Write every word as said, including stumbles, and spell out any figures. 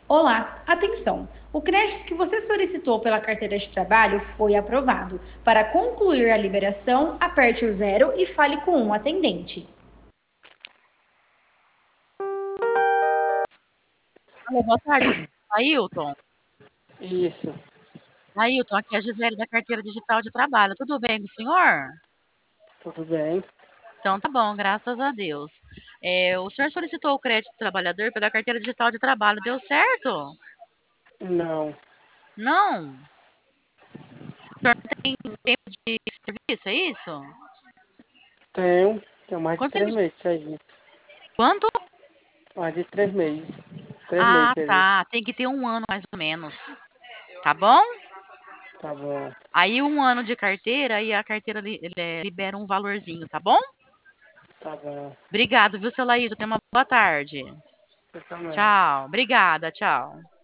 Olá, atenção! O crédito que você solicitou pela carteira de trabalho foi aprovado. Para concluir a liberação, aperte o zero e fale com um atendente. Alô, boa tarde, Ailton. Isso, Ailton, aqui é a Gisele da Carteira Digital de Trabalho. Tudo bem com o senhor? tudo bem. Então tá bom, graças a Deus. É, o senhor solicitou o crédito do trabalhador pela Carteira Digital de Trabalho. Deu certo? Não, Não? O senhor tem tempo de serviço, é isso? tenho, tenho mais de Quanto três tempo de... meses de serviço. Quanto? Mais de três meses. Três meses Ah, de serviço. tá. Tem que ter um ano mais ou menos. Tá bom? Tá bom, Aí um ano de carteira e a carteira li- ele- libera um valorzinho, tá bom? tá bom. Obrigado, viu, seu Laíto? Tenha uma boa tarde. Você também. Tchau. Obrigada, tchau.